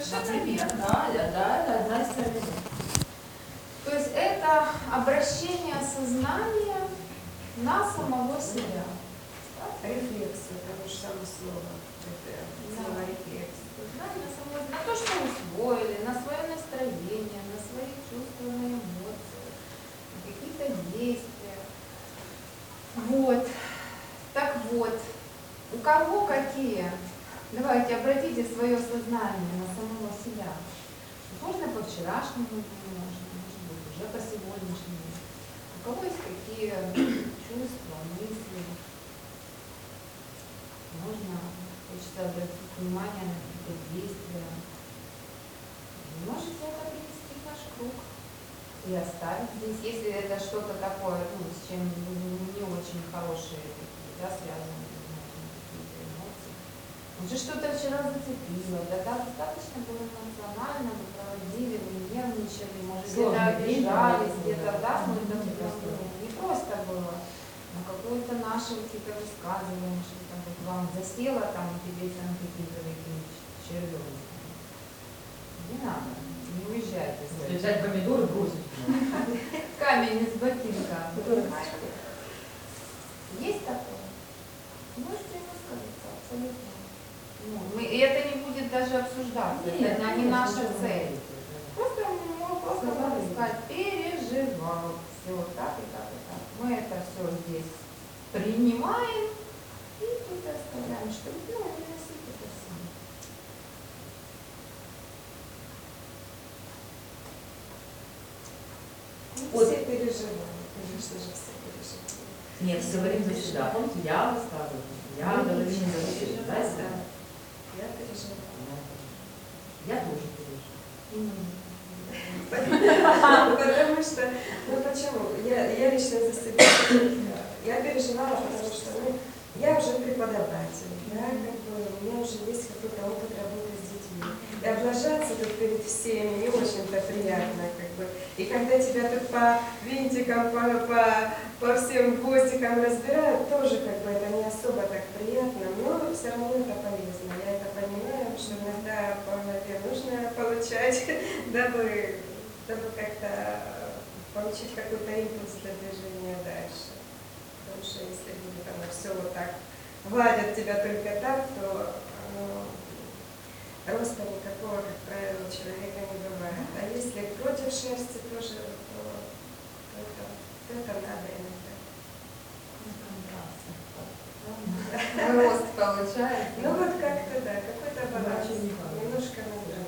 Совершенно верно. Да, одна из сторон. То есть это обращение сознания на самого себя. Рефлексия, того же самого слова. Слово рефлексия. На то, что усвоили, на свое настроение, на свои чувства, на эмоции, на какие-то действия. Вот. Так вот, у кого какие? Давайте обратите свое сознание на самого себя. Можно по вчерашнему дню, может быть, уже по сегодняшнему. У кого есть какие чувства, мысли? Можно, хочется обратить внимание на какие-то действия. Вы можете это принести в наш круг и оставить здесь, если это что-то такое, с чем не очень хорошие такие, связанные какие-то эмоции. Может, что-то вчера зацепило, достаточно было эмоционально, вы проводили, вы нервничали, может, где-то обижались, где-то, не просто было. Но какое-то наше какие-то высказывания, что-то вот вам засело там, тебе там какие-то такие червёвые. Не надо, не уезжайте. Взять помидоры, бросить. Камень из ботинка. Есть такое? Можете высказаться абсолютно. И это не будет даже обсуждаться, это не наша цель. Просто можно сказать, переживал, все так и так и так. Мы это все здесь принимаем и тут оставляем, что не носить это все. Все переживали, конечно же, все переживали. Нет, говорим за себя. Помните, я высказываю. Я говорю не за себя. Я переживала. Я тоже переживаю. Потому что, почему? Я лично за себя. Я переживала, потому что я уже преподаватель, у меня уже есть какой-то опыт работы с детьми. И облажаться тут перед всеми не очень-то приятно, И когда тебя тут по винтикам, по всем гвоздикам разбирают, тоже это не особо так приятно, но все равно это полезно. Я это понимаю, что иногда по голове нужно получать, дабы как-то получить какой-то импульс для движения дальше. Потому что если будет оно все вот так, гладят тебя только так, то роста никакого, как правило, у человека не бывает. А если против шерсти тоже, то это надо иногда. Рост получается. Ну вот как-то да, какой-то баланс. Немножко надо.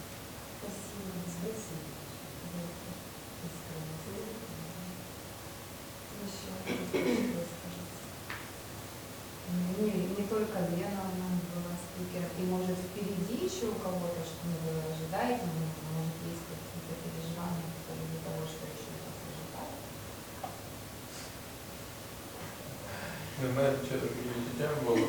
Не только Лена у нас была спикером, и может впереди еще у кого-то, что вы ожидаете, может есть какие-то переживания по поводу того, что еще вас ожидает. У мене вчора таке відчуття було,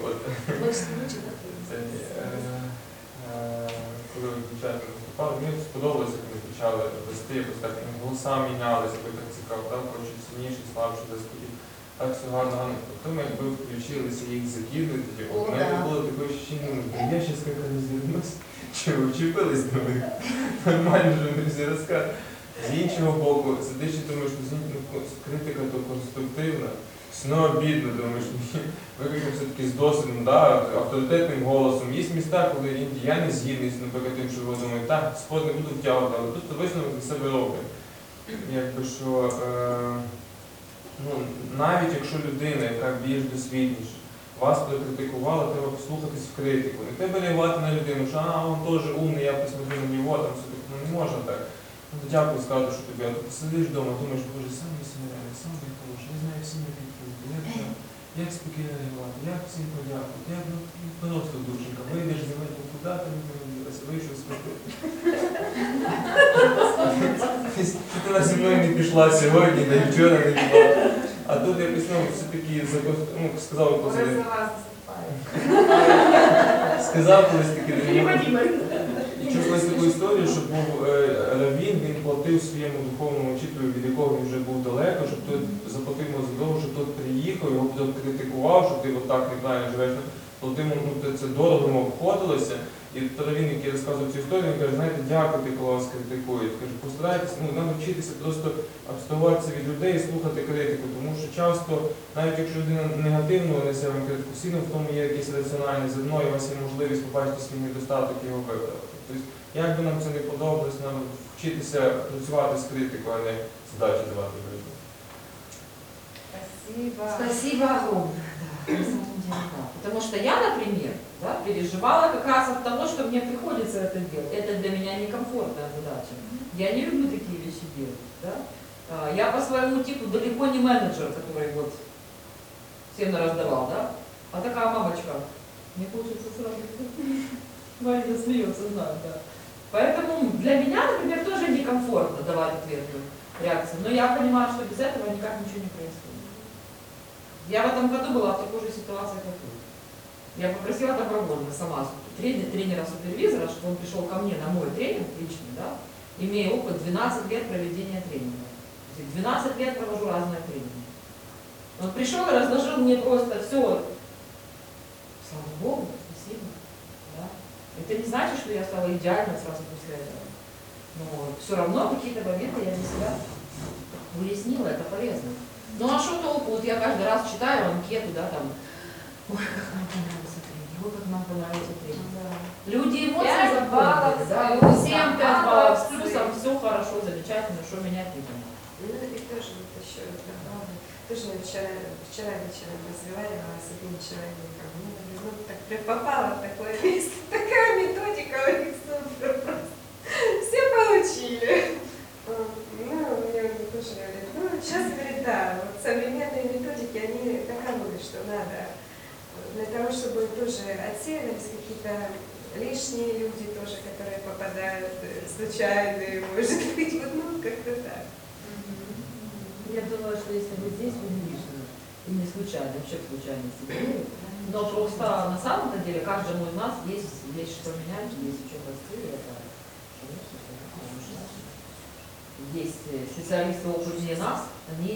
коли дівчата виступали, мені сподобалося, як вони почали вести, якось так голоса мінялися, бо так цікаво, хочуть сильніше, слабше заспокій. Так все гарно. Потім, якби включилися їх закидувати, у мене було таке ощущення, я зараз як розвернусь, чи ви вчепились до них, нормально вже вони всі розказують. З іншого боку, сидиш і думаєш, критика то конструктивна, все обідно, думаєш, викликав все-таки з досвідом, авторитетним голосом. Є міста, коли я не згідний, наприклад, тим, що ви думаєте, так, спорт не буду втягувати, але тут висновок для себе роблять. Якби що, навіть якщо людина, яка більш досвідніша, вас прокритикувала, треба послухатись в критику. Не треба реагувати на людину, що він теж умний, я посмотрю на нього, там все таке, не можна так. Дякую, скажу, що тобі, а ти сидиш вдома, думаєш, боже, сам я смиряю, сам я хороший, я знаю всі мої підтримки, як спокійно реагувати, як всім подякувати, як просто душенька, вийдеш з мене, куди ти не виявилася, вийшов спокійно. Ти на зі мною не пішла сьогодні, та й вчора не пішла. А тут якось, все-таки, сказав колись, сказав колись таки, чув колись таку історію, що був раввін, він платив своєму духовному вчителю, від якого він вже був далеко, щоб той заплатив йому за того, щоб той приїхав, його критикував, що ти отак неправильно живеш. Платив йому, це дорого йому обходилося. І тоді він, який розказував цю історію, він каже, знаєте, дякуйте, коли вас критикують. Каже, постарайтесь, навчитися просто абстрагуватися від людей і слухати критику, тому що часто, навіть якщо людина негативно несе вам критику, всі в тому є якесь раціональне зерно, і у вас є можливість побачити свій недостаток і його виправити. Тобто, як би нам це не подобалось, нам вчитися працювати з критикою, а не задачі давати в житті. Спасибо. Спасибо огромное. Да, на самом деле, да. Потому что я, например, да, переживала как раз от того, что мне приходится это делать. Это для меня некомфортная задача. Я не люблю такие вещи делать. Да? Я по своему типу далеко не менеджер, который вот всем раздавал, да? А такая мамочка. Мне хочется сразу. Марина смеется, знаю, да. Поэтому для меня, например, тоже некомфортно давать ответную реакцию. Но я понимаю, что без этого никак ничего не происходит. Я в этом году была в такой же ситуации, как вы. Я попросила добровольно сама тренера-супервизора, чтобы он пришел ко мне на мой тренинг личный, да, имея опыт 12 лет проведения тренинга. 12 лет провожу разные тренинги. Он пришел и разложил мне просто все. Слава Богу, спасибо. Да. Это не значит, что я стала идеальной сразу после этого. Но все равно какие-то моменты я для себя выяснила, это полезно. Ну а что толку? Вот я каждый раз читаю анкету, да, там, ой, как нам понравился тренинг, ой, как нам понравился тренинг. Да. Люди эмоции 5 запомнили, баллов, да, всем 5 баллов с плюсом, все хорошо, замечательно, что менять не надо. Ну и тоже вот еще тоже вчера вечером разговаривала с одним человеком. Ну, так прям попала в такое место. Такая методика у них супер просто. Все получили. Ну, мне тоже говорит, ну, сейчас, говорит, да, вот современные методики, они таковы, что надо для того, чтобы тоже отсеивались какие-то лишние люди тоже, которые попадают, случайные, может быть, вот, ну, как-то так. Я думаю, что если вы здесь, вы не лишние. И не случайно, вообще в случайности. Но просто на самом деле каждому из нас есть что менять, есть что расти. Это, конечно, нужно. Есть специалисты опытнее нас, они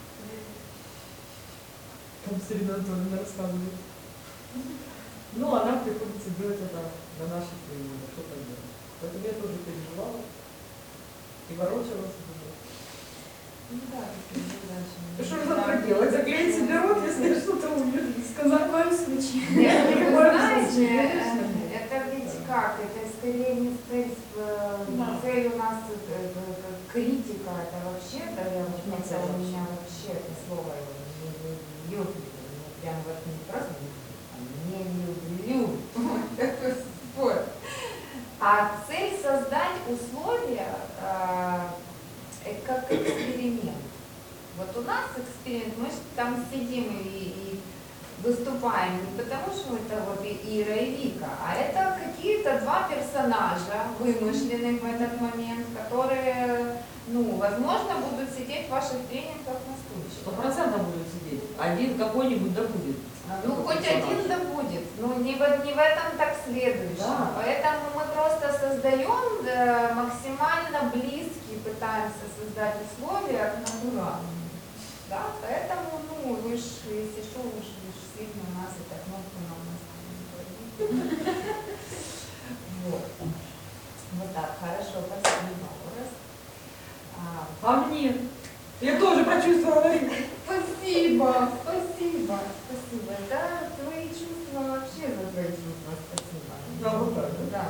там с Анатольевной рассказывают. Ну, а нам приходится делать это на наших тренингах, что поделать. Поэтому я тоже переживала и ворочалась. Ну да, Что же завтра делать? Заклеить себе рот, если что-то умеешь сказать? В коем случае? Нет, вы знаете, конечно. это ведь как? Это скорее не цель, цель у нас критика, это вообще, да, я вот Не цель у меня вообще это слово не люблю, прям вот не просто не люблю, такой спор. А цель создать условия, как эксперимент. Вот у нас эксперимент, мы там сидим и выступаем не потому, что это вот Ира и Вика, а это какие-то два персонажа, вымышленных в этот момент, которые, ну, возможно, будут сидеть в ваших тренингах на случай. 100% будут сидеть. Один какой-нибудь да будет. Ну, хоть один да будет, но не в этом так следующем. Да. Поэтому мы просто создаем максимально близкие, пытаемся создать условия к натуральному. Да, поэтому, ну, вы ж, если что, вы ж сильно у нас это кнопку на нас. Вот. Вот так, хорошо, спасибо. А мне? Я тоже почувствовала. Спасибо, спасибо, спасибо. Да, твои чувства вообще за твои чувства спасибо. Да, вот так, Да.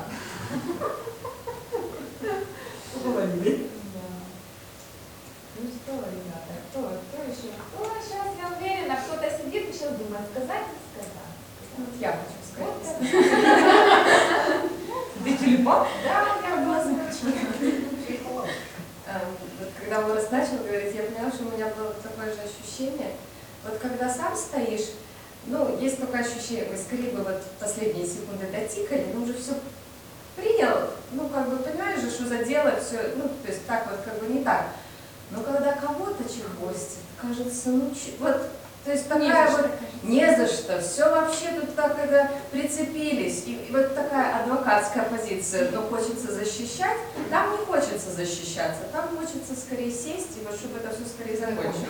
Уговорили. Да. Ну что, ребята, кто еще? Кто сейчас, я уверена, кто-то сидит и сейчас думает, сказать или сказать? Вот я хочу Вот сказать. Ты телепат? Да, я была Вот когда Лорес начал говорить, я поняла, что у меня было такое же ощущение. Вот когда сам стоишь, ну, есть такое ощущение, вы скорее бы вот последние секунды дотикали, но уже все принял, ну, как бы понимаешь же, что за дело, все, ну, то есть так вот как бы не так. Но когда кого-то чехвостит, кажется, ну, вот, то есть такая вот, не за что, все вообще тут так это прицепились, и вот такая адвокатская позиция, но хочется защищать, там не хочется защищаться, там хочется скорее сесть, и вот чтобы это все скорее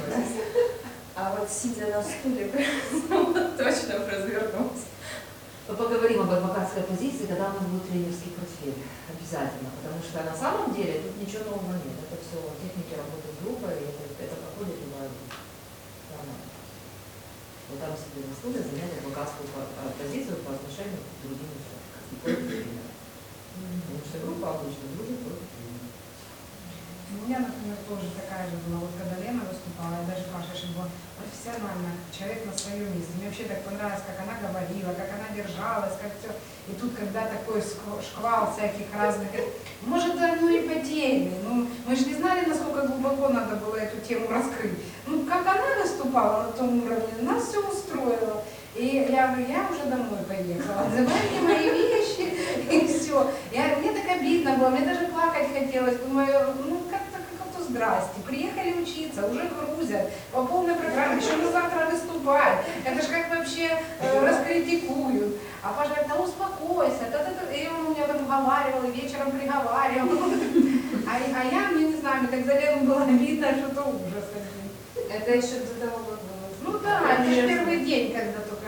закончилось. А вот сидя на стуле, вот точно развернулся. поговорим об адвокатской позиции, когда у нас будет тренерский портфель. Обязательно. Потому что на самом деле тут ничего нового нет. Это все техники работы с группой, и это проходит любая группа. Нормально. Вот там себе на стуле занять адвокатскую позицию по отношению к другим участникам. Потому что группа обычно дружит только тренером. У меня, например, тоже такая же была, вот когда Лена выступала, я даже Паша, что была профессионально, человек на своем месте. Мне вообще так понравилось, как она говорила, как она держалась, как все. И тут, когда такой шквал всяких разных, может, ну и потейный, ну, мы же не знали, насколько глубоко надо было эту тему раскрыть. Ну, как она выступала на том уровне, нас все устроило. И я говорю, я уже домой поехала, забрали мне мои вещи, и все. Мне так обидно было, мне даже плакать хотелось. Думаю, ну как-то здрасте, приехали учиться, уже грузят, по полной программе, еще на завтра выступать. Это же как вообще раскритикуют. А Паша говорит, да успокойся, и он меня там уговаривал, и вечером приговаривал. А я, мне не знаю, мне так за Лену было видно, что это ужас один. Это еще до того, как было. Ну да, это же первый день, когда только...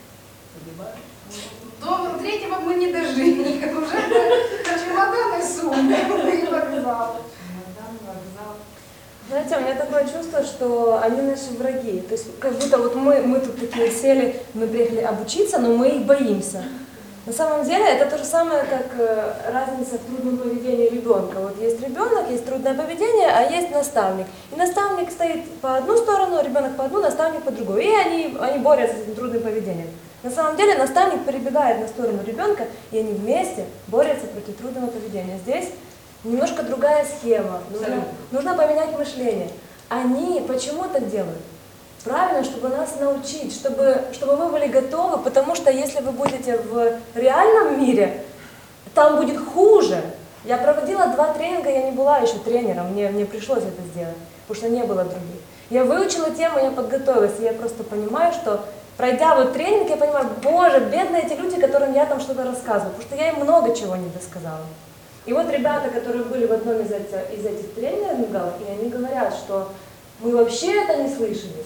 До третьего мы не дожили, уже чемодан и сумка, и вокзал. Знаете, у меня такое чувство, что они наши враги. То есть как будто вот мы тут такие сели, мы приехали обучиться, но мы их боимся. На самом деле это то же самое, как разница в трудном поведении ребенка. Вот есть ребенок, есть трудное поведение, а есть наставник. И наставник стоит по одну сторону, ребенок по одну, наставник по другую. И они борются с этим трудным поведением. На самом деле наставник перебегает на сторону ребенка, и они вместе борются против трудного поведения. Здесь немножко другая схема. Нужно поменять мышление. Они почему так делают? Правильно, чтобы нас научить, чтобы мы были готовы, потому что если вы будете в реальном мире, там будет хуже. Я проводила 2 тренинга, я не была еще тренером, мне пришлось это сделать, потому что не было других. Я выучила тему, я подготовилась, и я просто понимаю, что пройдя вот тренинг, я понимаю, боже, бедные эти люди, которым я там что-то рассказываю, потому что я им много чего не досказала. И вот ребята, которые были в одном из этих тренингов, и они говорят, что мы вообще это не слышали.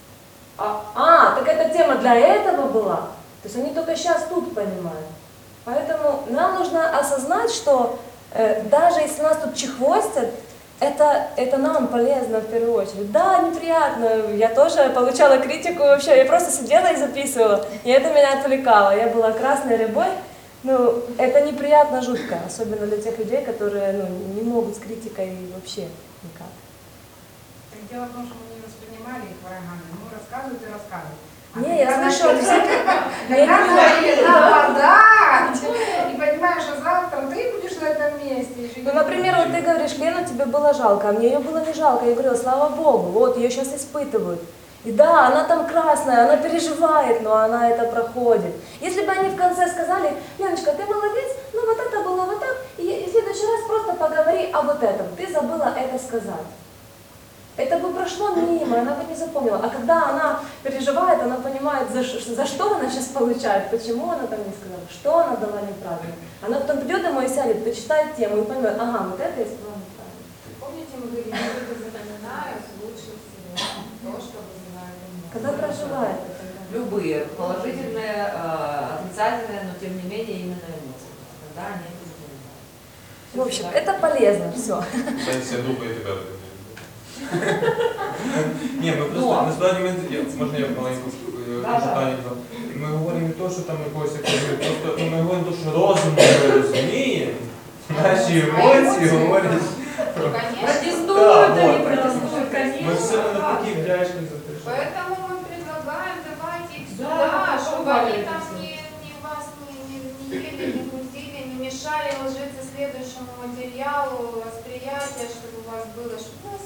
Так эта тема для этого была. То есть они только сейчас тут понимают. Поэтому нам нужно осознать, что даже если нас тут чехвостят, это нам полезно в первую очередь. Да, неприятно, я тоже получала критику вообще, я просто сидела и записывала, и это меня отвлекало, я была красной рябой. Ну, это неприятно, жутко, особенно для тех людей, которые не могут с критикой вообще никак. Так дело в том, что мы не воспринимали их врагами, мы рассказывают и рассказывают. Не, я слышала, Когда начали нападать, и понимаешь, что завтра ты будешь на этом месте. Ну, например, вот ты говоришь, Лену тебе было жалко, а мне ее было не жалко. Я говорила, слава Богу, вот ее сейчас испытывают. И да, она там красная, она переживает, но она это проходит. Если бы они в конце сказали, Леночка, ты молодец, ну вот это было вот так, и в следующий раз просто поговори о вот этом, ты забыла это сказать. Это бы прошло мимо, она бы не запомнила. А когда она переживает, она понимает, за что она сейчас получает, почему она там не сказала, что она дала неправильно. Она потом придет домой и сядет, почитает тему и поймет, ага, вот это я сказала неправильно. Помните, мы говорили, люди запоминают лучше всего то, что вызывает эмоции. Когда проживает. Любые, положительные, отрицательные, но тем не менее именно эмоции. Тогда они это запоминают. В общем, это полезно, все. Все думают тебя. Ні, ми просто насправді можна я маленьку питання. Ми говоримо не то, що там якогось просто ми говоримо те, що розум не розуміє, наші емоції говорять про Протестуют, они протестуют, конечно. Ми все навпаки вдячні за те, що... Поэтому мы предлагаем давать их Да, сюда, чтобы они попробуйте там всё. вас не ели, не мутили, не мешали ложиться следующему материалу, восприятие, чтобы у вас было, чтобы у вас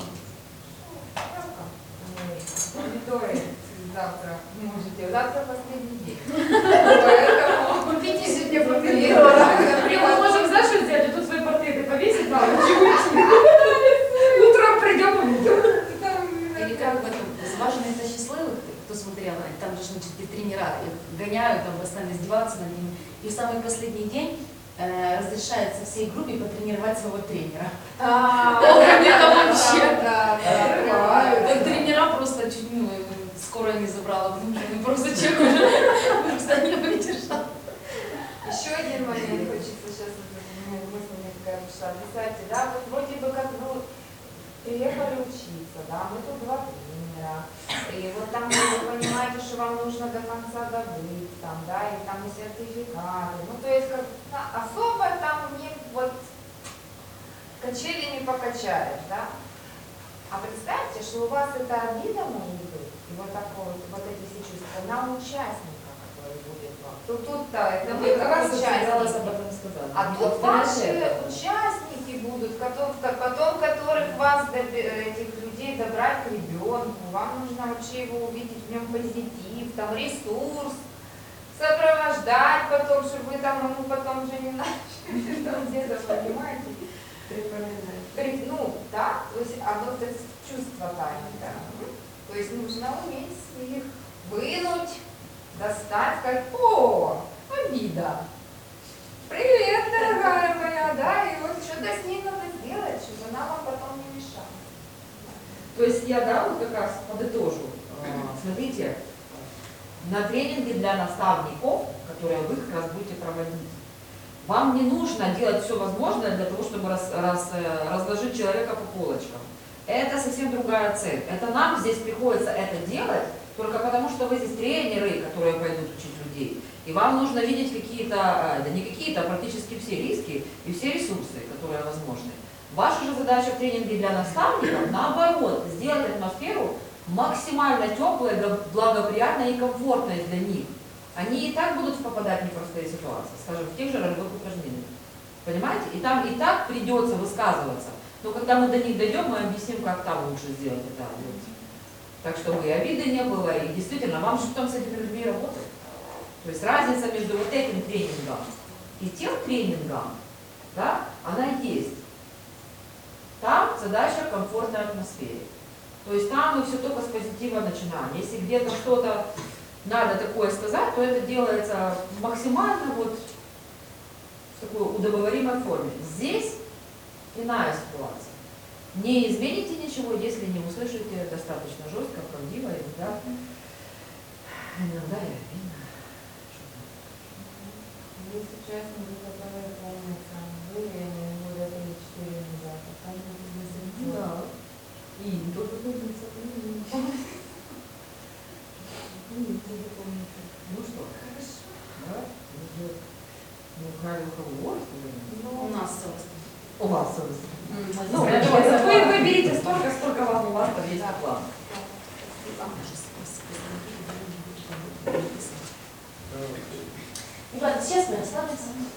помидоры завтра можете. Завтра последний день. Поэтому Купите сегодня помидоры. Мы можем, знаешь, что сделать? Тут свои портреты повесить, да, утром придем увидим. Или как бы важно это счастливых, кто смотрел, там же значит, тренера гоняют, там постоянно издеваются над ними. И в самый последний день разрешается всей группе потренировать своего тренера. Это вообще. Так тренера просто чуть скоро не забрала, потому что они просто чекают, просто не выдержала. пришла, представьте, да, вот вроде бы как, ну, приехали учиться, да, мы тут 2 тренера, и вот там вы понимаете, что вам нужно до конца добыть, там, да, и там и сертификаты, ну, то есть, как, особо там не, вот, качели не покачаешь, да. А представьте, что у вас эта обида может быть, и вот такое, вот эти все чувства на участника, который будет вам. Тут-то, это Ну, вы как раз как собиралась участники. об этом сказать. А Не тут повторять ваши это. участники будут, потом которых вас, этих людей, добрать к ребенку. Вам нужно вообще его увидеть, в нем позитив, там ресурс, сопровождать потом, чтобы вы там ему потом же не начали там где-то, понимаете? Припоминать. Ну, да, то есть оно это чувство тайны, да. То есть нужно уметь их вынуть, достать, сказать, о, обида. Привет, дорогая моя, да, и вот что-то с ней надо сделать, чтобы она вам потом не мешала. То есть я, да, вот как раз подытожу. Смотрите, на тренинге для наставников, которые вы как раз будете проводить, вам не нужно делать все возможное для того, чтобы разложить человека по полочкам. Это совсем другая цель. Это нам здесь приходится это делать только потому, что вы здесь тренеры, которые пойдут учить людей. И вам нужно видеть какие-то, да не какие-то, а практически все риски и все ресурсы, которые возможны. Ваша же задача в тренинге для наставников, наоборот, сделать атмосферу максимально теплой, благоприятной и комфортной для них. Они и так будут попадать в непростые ситуации, скажем, в тех же ролевых упражнениях. Понимаете? И там и так придется высказываться. Но когда мы до них дойдем, мы объясним, как там лучше сделать это. Так, чтобы и обиды не было, и действительно, вам же потом с этими людьми работать. То есть разница между вот этим тренингом и тем тренингом, да, она есть. Там задача в комфортной атмосфере. То есть там мы все только с позитива начинаем. Если где-то что-то надо такое сказать, то это делается максимально вот в такой удобоваримой форме. Здесь иная ситуация. Не измените ничего, если не услышите достаточно жестко, правдиво, иногда и обидно. Есть участники, которые помнят, там, были года 3-4 назад, а помнят до сих пор. Да. И тоже помнится. Ну что? Хорошо. Да? Ну, правильно, кого У нас совесть. у вас совесть. Ну, Ну, вы берите столько, сколько вам у вас там есть план. Ребята, сейчас мы расслабимся.